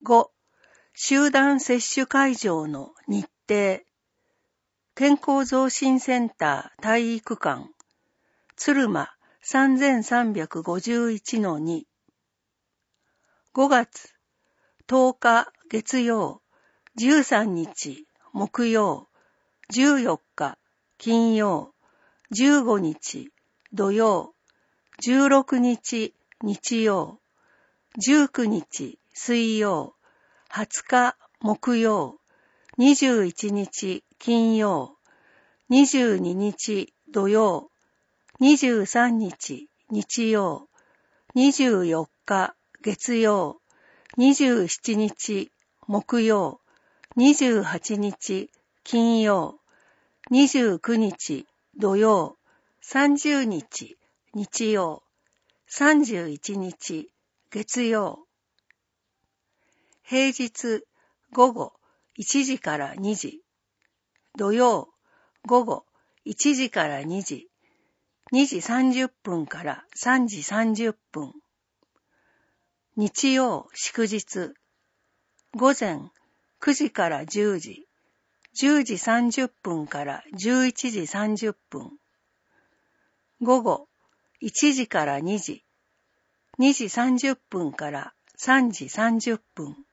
5、集団接種会場の日程。健康増進センター体育館。鶴間 3351-2。5月10日月曜、13日木曜、14日金曜、15日土曜、16日日曜、19日水曜、20日木曜、21日金曜、22日土曜、23日日曜、24日月曜、27日木曜、28日金曜、29日土曜、30日日曜、31日月曜。平日午後1時から2時、土曜午後1時から2時、2時30分から3時30分。日曜祝日、午前9時から10時、10時30分から11時30分。午後1時から2時、2時30分から3時30分。